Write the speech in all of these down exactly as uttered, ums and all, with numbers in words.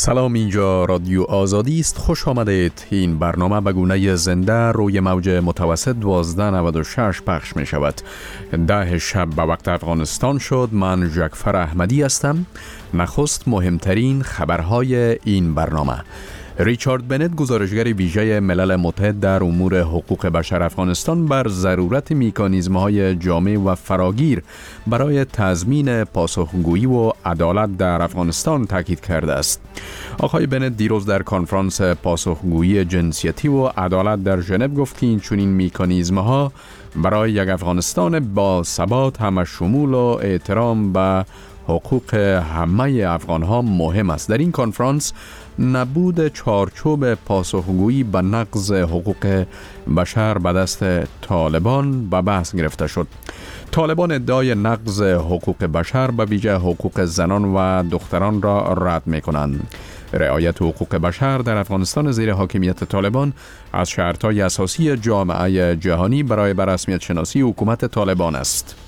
سلام، اینجا رادیو آزادی است. خوش آمدید. این برنامه به گونه زنده روی موج متوسط دوازده نود و شش پخش می شود. ده شب به وقت افغانستان شد. من جعفر احمدی هستم. نخست مهمترین خبرهای این برنامه. ریچارد بنت، گزارشگر ویژه ملل متحد در امور حقوق بشر افغانستان، بر ضرورت مکانیزم‌های جامع و فراگیر برای تضمین پاسخگویی و عدالت در افغانستان تاکید کرده است. آقای بنت دیروز در کنفرانس پاسخگویی جنسیتی و عدالت در ژنو گفت که این چنین مکانیزم‌ها برای یک افغانستان با ثبات، همشمول و احترام به حقوق همه افغان‌ها مهم است. در این کنفرانس نبود چارچوب پاسخگویی به نقض حقوق بشر به دست طالبان به بحث گرفته شد. طالبان ادعای نقض حقوق بشر به ویژه حقوق زنان و دختران را رد می‌کنند. رعایت حقوق بشر در افغانستان زیر حاکمیت طالبان از شرط‌های اساسی جامعه جهانی برای به رسمیت شناسی حکومت طالبان است.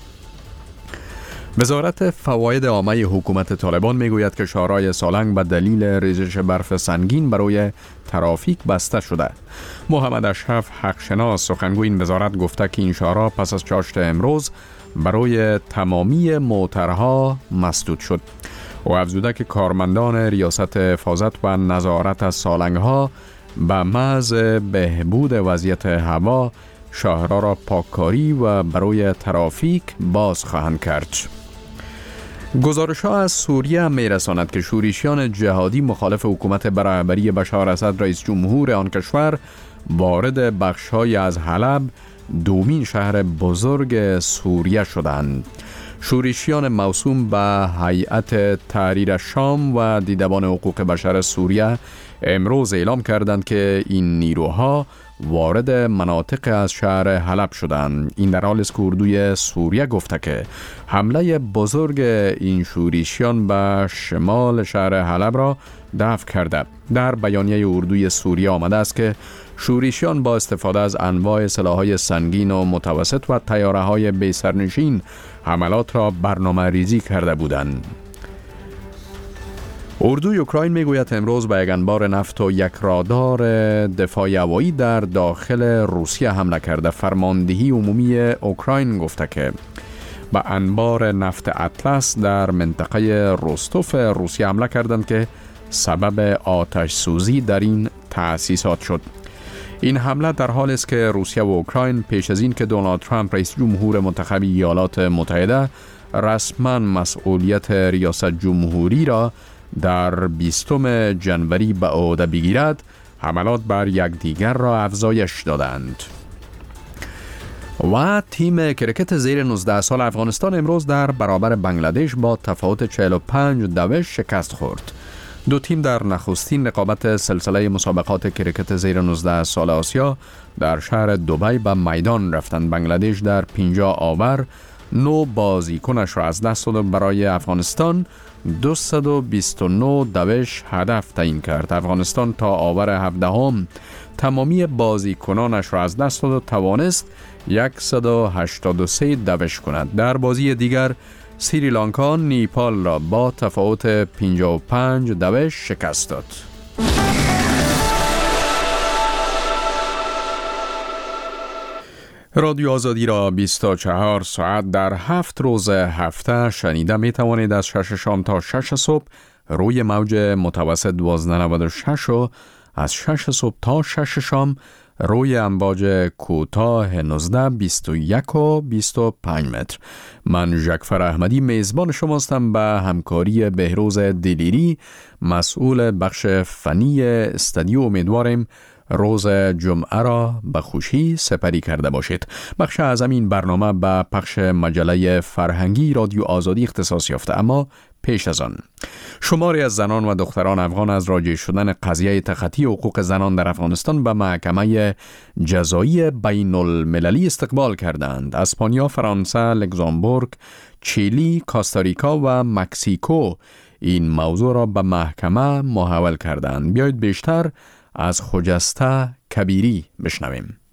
وزارت فواید عامه حکومت طالبان میگوید که شاهراه سالنگ به دلیل ریزش برف سنگین برای ترافیک بسته شده. محمد اشرف حقشناس، سخنگوی این وزارت، گفته که این شاهراه پس از چاشت امروز برای تمامی موترها مسدود شد. او افزوده که کارمندان ریاست حفاظت و نظارت از سالنگ‌ها به محض بهبود وضعیت هوا شاهراه را پاککاری و برای ترافیک باز خواهند کرد. گزارش ها از سوریه هم می رساند که شورشیان جهادی مخالف حکومت رهبری بشار اسد رئیس جمهور آن کشور وارد بخش های از حلب، دومین شهر بزرگ سوریه شدند. شورشیان موسوم به هیئت تحریر شام و دیدبان حقوق بشر سوریه امروز اعلام کردند که این نیروها وارد مناطق از شهر حلب شدند. این در حالی است که اردوی سوریه گفته که حمله بزرگ این شورشیان به شمال شهر حلب را دفع کرده. در بیانیه اردوی سوریه آمده است که شورشیان با استفاده از انواع سلاح‌های سنگین و متوسط و طیاره‌های بی سرنشین حملات را برنامه ریزی کرده بودند. اردوی اوکراین میگوید امروز به یک انبار نفت و یک رادار دفاع هوایی در داخل روسیه حمله کرده. فرماندهی عمومی اوکراین گفته که به انبار نفت اطلس در منطقه روستوف روسیه حمله کردند که سبب آتش سوزی در این تأسیسات شد. این حمله در حالی است که روسیه و اوکراین پیش از این که دونالد ترامپ رئیس جمهور منتخب ایالات متحده رسما مسئولیت ریاست جمهوری را در بیستم جنوری به عهده بگیرد، حملات بر یکدیگر را افزایش دادند. و تیم کرکت زیر نوزده سال افغانستان امروز در برابر بنگلادش با تفاوت چهل و پنج دوش شکست خورد. دو تیم در نخستین رقابت سلسله مسابقات کرکت زیر نوزده سال آسیا در شهر دبی به میدان رفتند. بنگلادش در پنجاه آور نو بازیکنش را از دست داد. برای افغانستان دویست و بیست و نه دوش هدف تعیین کرد. افغانستان تا آور هفدهم تمامی بازیکنانش را از دست داد و توانست صد و هشتاد و سه دوش کند. در بازی دیگر سریلانکا نیپال را با تفاوت پنجاه و پنج دوش شکست داد. رادیو آزادی را بیست و چهار ساعت در هفت روز هفته شنیده می توانید. از شش شام تا شش صبح روی موج متوسط دوازده نود و شش و از شش صبح تا شش شام روی امواج کوتاه نوزده، بیست و یک و بیست و پنج متر. من جعفر احمدی میزبان شماستم. به همکاری بهروز دلیری مسئول بخش فنی استودیو امیدواریم روز جمعه را به خوشی سپری کرده باشید. بخش اعظم این برنامه به پخش مجله فرهنگی رادیو آزادی اختصاص یافته، اما پیش از آن شماری از زنان و دختران افغان از راجع شدن قضیه تخطی حقوق زنان در افغانستان به محکمه جزایی بین المللی استقبال کردند. اسپانیا، فرانسه، لوکزامبورگ، چیلی، کاستاریکا و مکزیکو این موضوع را به محکمه محول کردند. بیایید بیشتر از خجسته کبیری بشنویم.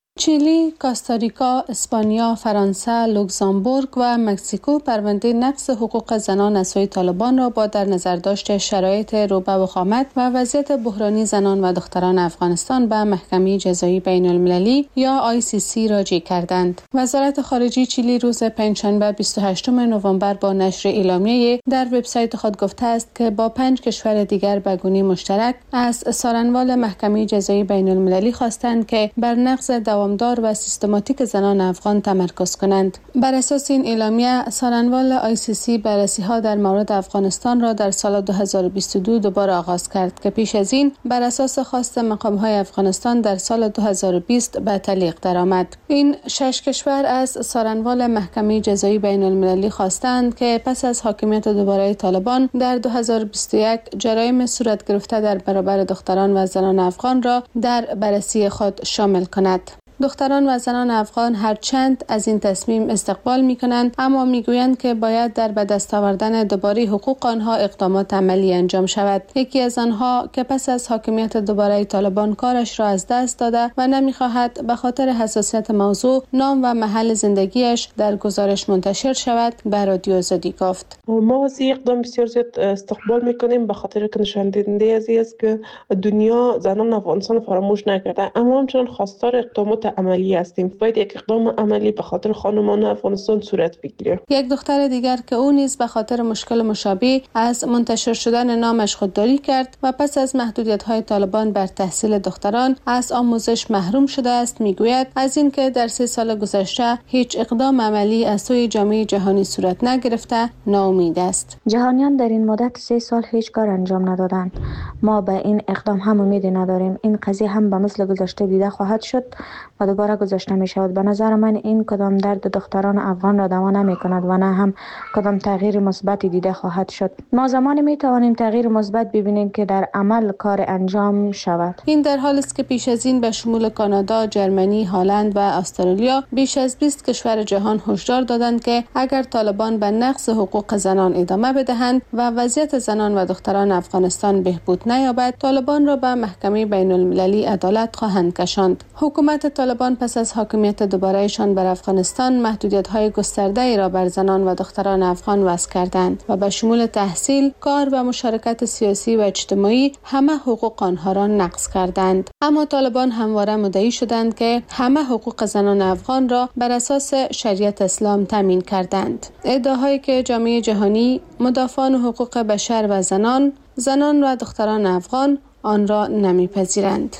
چیلی، کوستاریکا، اسپانیا، فرانسه، لوکزامبورگ و مکزیکو پرونده نقض حقوق زنان از سوی طالبان را با در نظر داشت شرایط روبه وخامت و وضعیت بحرانی زنان و دختران افغانستان به محکمه جزایی بین المللی یا آی سی سی راجع کردند. وزارت خارجه چیلی روز پنجشنبه بیست و هشتم نوامبر با نشر اعلامیه در وبسایت خود گفته است که با پنج کشور دیگر به گونه مشترک از سارنوال محکمه جزایی بین المللی خواستند که بر نقض دوام دار و سیستماتیک زنان افغان تمرکز کنند. بر اساس این اعلامیه سارنوال آی سی سی بررسی ها در مورد افغانستان را در سال دو هزار و بیست و دو دوباره آغاز کرد که پیش از این بر اساس خواست مقام های افغانستان در سال دو هزار و بیست به تعلیق درآمد. این شش کشور از سارنوال محکمه جزایی بین المللی خواستند که پس از حاکمیت دوباره طالبان در دو هزار و بیست و یک جرایم صورت گرفته در برابر دختران و زنان افغان را در بررسی خود شامل کند. دختران و زنان افغان هرچند از این تصمیم استقبال می کنند، اما می گویند که باید در به دست آوردن دوباره حقوق آنها اقدامات عملی انجام شود. یکی از آنها که پس از حاکمیت دوباره طالبان کارش را از دست داده و نمی خواهد به خاطر حساسیت موضوع نام و محل زندگیش در گزارش منتشر شود، به رادیو آزادی گفت. ما از این اقدام بسیار زیاد استقبال می کنیم به خاطر که نشان دهنده از این است که دنیا زنان افغانستان فراموش نکرده، اما همچنان خواستار اقدامات عملی هستیم. باید یک اقدام عملی به خاطر خانمان افغانستان صورت بگیره. یک دختر دیگر که او نیز به خاطر مشکل مشابه از منتشر شدن نامش خودداری کرد و پس از محدودیت‌های طالبان بر تحصیل دختران از آموزش محروم شده است، میگوید از اینکه در سه سال گذشته هیچ اقدام عملی از سوی جامعه جهانی صورت نگرفته ناامید است. جهانیان در این مدت سه سال هیچ کار انجام ندادند. ما به این اقدام هم امیدی نداریم. این قضیه هم به مثل گذشته دیده خواهد شد و دوباره گذاشته می شود. به نظر من این کدام درد دختران افغان را دوا نمی کند و نه هم کدام تغییر مثبتی دیده خواهد شد. ما زمانی می توانیم تغییر مثبت ببینیم که در عمل کار انجام شود. این در حالی است که پیش از این به شمول کانادا، ژرمنی، هلند و استرالیا بیش از بیست کشور جهان هشدار دادند که اگر طالبان به نقض حقوق زنان ادامه بدهند و وضعیت زنان و دختران افغانستان بهبود نیابد، طالبان را به محکمه بین المللی عدالت خواهند کشاند. حکومت طالبان پس از حاکمیت دوبارهشان بر افغانستان محدودیت‌های گسترده‌ای را بر زنان و دختران افغان وضع کردند و به شمول تحصیل، کار و مشارکت سیاسی و اجتماعی همه حقوق آنها را نقض کردند. اما طالبان همواره مدعی شدند که همه حقوق زنان افغان را بر اساس شریعت اسلام تامین کردند. ادعاهایی که جامعه جهانی، مدافعان حقوق بشر و زنان، زنان و دختران افغان آن را نمی‌پذیرند.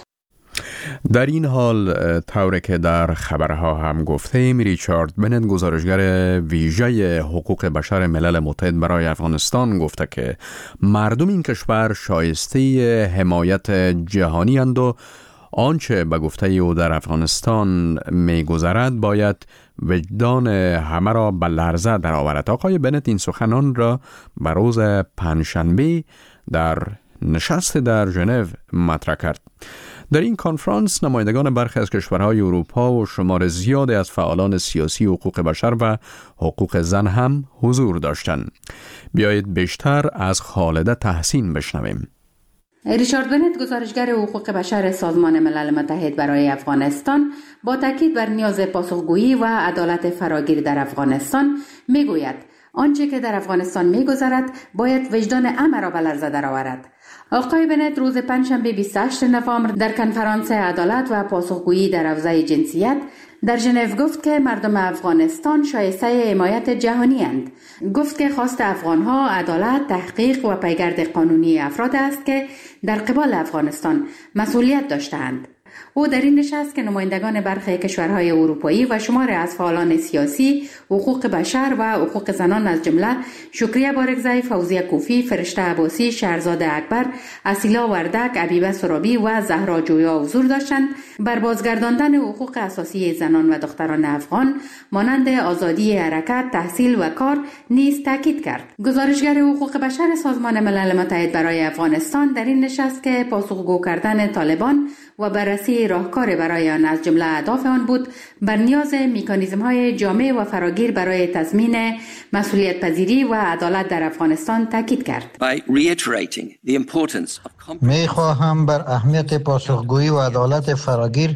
در این حال طوری که در خبرها هم گفته ایم، ریچارد بنت، گزارشگر ویژه حقوق بشر ملل متحد برای افغانستان، گفته که مردم این کشور شایسته حمایت جهانی اند و آنچه به گفته او در افغانستان می‌گذرد باید وجدان همه را به لرزه درآورد. آقای بنت این سخنان را به روز پنجشنبه در نشست در ژنو مطرح کرد. در این کنفرانس نمایندگان برخی از کشورهای اروپا و شمار زیادی از فعالان سیاسی، حقوق بشر و حقوق زن هم حضور داشتند. بیایید بیشتر از خالده تحسین بشنویم. ریچارد بنت، گزارشگر حقوق بشر سازمان ملل متحد برای افغانستان، با تاکید بر نیاز پاسخگویی و عدالت فراگیر در افغانستان میگوید آنچه که در افغانستان میگذرد باید وجدان همه را به لرزه درآورد. آقای بنت روز پنجشنبه بیست و هشتم نوامبر در کنفرانس عدالت و پاسخگویی در حوزه جنسیت در ژنو گفت که مردم افغانستان شایسته حمایت جهانی اند. گفت که خواست افغانها عدالت، تحقیق و پیگرد قانونی افراد است که در قبال افغانستان مسئولیت داشتند. او در این نشست که نمایندگان برخی کشورهای اروپایی و شماری از فعالان سیاسی، حقوق بشر و حقوق زنان از جمله شکریه بارگزی، فوزیه کوفی، فرشته عباسی، شهرزاد اکبر، اصیلا وردک، عبیبه سرابی و زهرا جویا حضور داشتند، بر بازگرداندن حقوق اساسی زنان و دختران افغان مانند آزادی حرکت، تحصیل و کار نیز تاکید کرد. گزارشگر حقوق بشر سازمان ملل متحد برای افغانستان در این نشست که پاسخگو کردن طالبان و بررسی راهکار برای آن از جمله اهداف آن بود، بر نیاز میکانیزم‌های جامع و فراگیر برای تضمین مسئولیت پذیری و عدالت در افغانستان تاکید کرد. می خواهم بر اهمیت پاسخگویی و عدالت فراگیر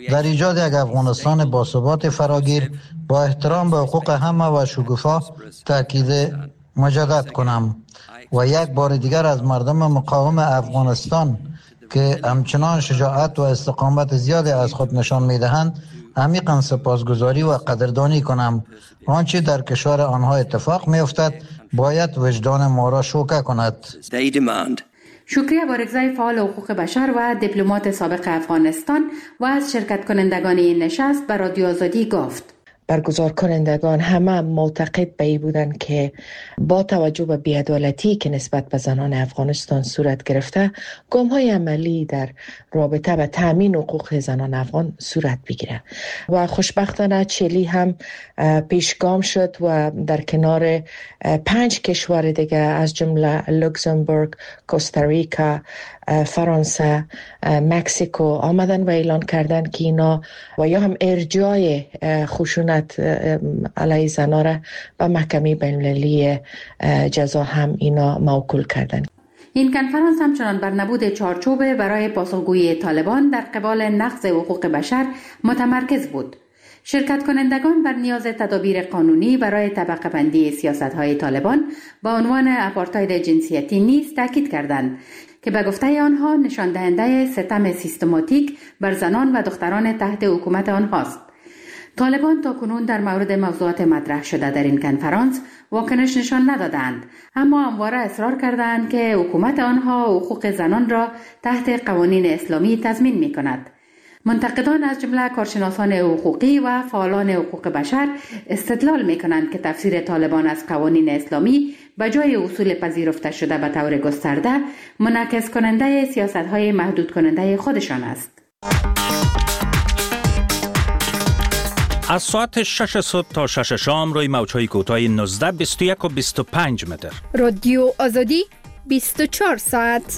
در ایجاد یک افغانستان باثبات فراگیر با احترام به حقوق همه و شکوفا تاکید مجدد کنم و یک بار دیگر از مردم مقاوم افغانستان که همچنان شجاعت و استقامت زیادی از خود نشان می‌دهند عمیقاً سپاسگزاری و قدردانی کنم. آنچه در کشور آنها اتفاق می‌افتد باید وجدان ما را شوکه کند. شکریه بارگزای فعال حقوق بشر و دیپلمات سابق افغانستان و از شرکت کنندگان این نشست به رادیو آزادی گفت. برگزار کنندگان همه معتقد به این بودند که با توجه به بی‌عدالتی که نسبت به زنان افغانستان صورت گرفته، گام‌های عملی در رابطه به تامین حقوق زنان افغان صورت بگیره و خوشبختانه چلی هم پیشگام شد و در کنار پنج کشور دیگه از جمله لوکزامبورگ، کوستاریکا، فرانسه، مکزیکو آمدن و اعلان کردن که اینا و یا هم ارجاع خشونت علیه زنان را به محکمه بین‌المللی جزا هم اینا موکول کردن. این کنفرانس همچنان بر نبود چارچوب برای پاسخگویی طالبان در قبال نقض حقوق بشر متمرکز بود. شرکت کنندگان بر نیاز تدابیر قانونی برای طبقه بندی سیاست‌های طالبان با عنوان آپارتاید جنسیتی نیز تاکید کردند که به گفته آنها نشان دهنده ستم سیستماتیک بر زنان و دختران تحت حکومت آنهاست. طالبان تاکنون در مورد موضوعات مطرح شده در این کنفرانس واکنش نشان ندادند، اما همواره اصرار کردند که حکومت آنها حقوق زنان را تحت قوانین اسلامی تضمین می کند. منتقدان از جمله کارشناسان حقوقی و فعالان حقوق بشر استدلال می کنند که تفسیر طالبان از قوانین اسلامی به جای اصول پذیرفته شده به طور گسترده منعکس کننده سیاست‌های محدود کننده خودشان است. از ساعت شش صبح تا شش شام روی موج‌های کوتاه نوزده، بیست و یک و بیست و پنج متر. رادیو آزادی بیست و چهار ساعت.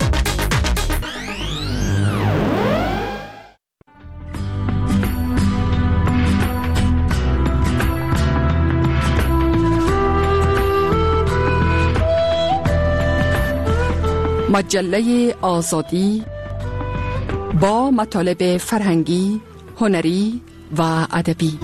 مجله آزادی با مطالب فرهنگی، هنری و ادبی.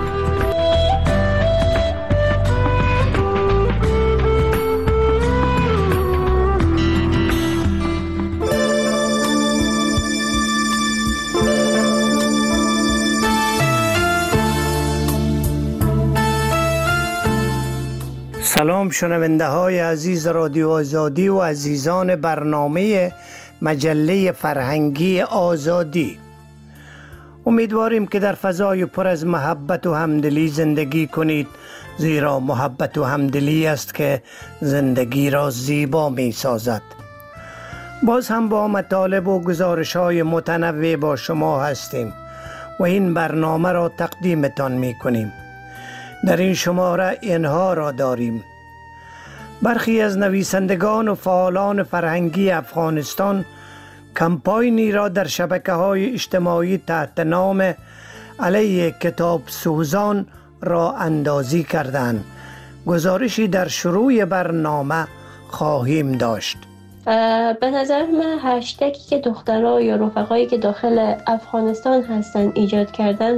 سلام شنونده های عزیز رادیو آزادی و عزیزان برنامه مجله فرهنگی آزادی. امیدواریم که در فضای پر از محبت و همدلی زندگی کنید، زیرا محبت و همدلی است که زندگی را زیبا می سازد. باز هم با مطالب و گزارش های متنوع با شما هستیم و این برنامه را تقدیمتان می کنیم. در این شماره اینها را داریم: برخی از نویسندگان و فعالان فرهنگی افغانستان کمپاینی را در شبکه‌های اجتماعی تحت نام علیه کتاب سوزان را اندازی کردند. گزارشی در شروع برنامه خواهیم داشت. به نظر من هشتگی که دخترها یا رفقایی که داخل افغانستان هستن ایجاد کردن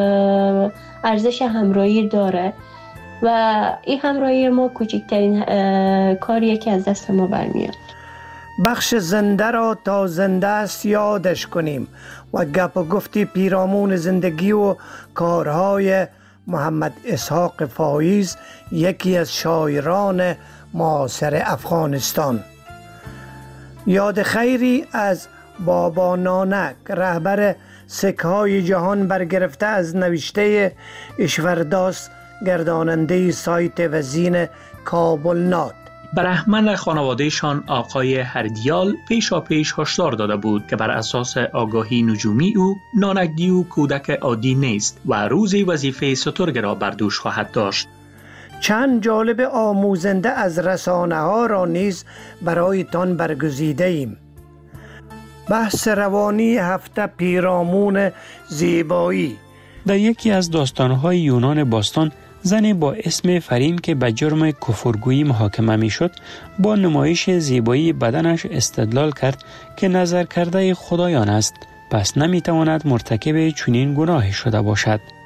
ارزش همراهی داره و این همراهی ما کوچکترین کاریه که از دست ما برمیاد. بخش زنده را تا زنده است یادش کنیم و گپ و گفتی پیرامون زندگی و کارهای محمد اسحاق فایز، یکی از شاعران معاصر افغانستان. یاد خیری از بابا نانک، رهبر سکهای جهان برگرفته از نوشته اشورداس، گرداننده سایت وزین کابل نات. برهمن خانوادهشان آقای هردیال پیشا پیش هشدار داده بود که بر اساس آگاهی نجومی او نانک‌دیو کودک عادی نیست و روزی وظیفه سترگ را بر دوش خواهد داشت. چند جالب آموزنده از رسانه ها را نیز برایتان برگزیده ایم. بحث روانی هفته پیرامون زیبایی. در یکی از داستان‌های یونان باستان، زنی با اسم فریم که به جرم کفرگویی محاکمه می شد با نمایش زیبایی بدنش استدلال کرد که نظر کرده خدایان است. پس نمیتواند مرتکب چنین گناهی شده باشد.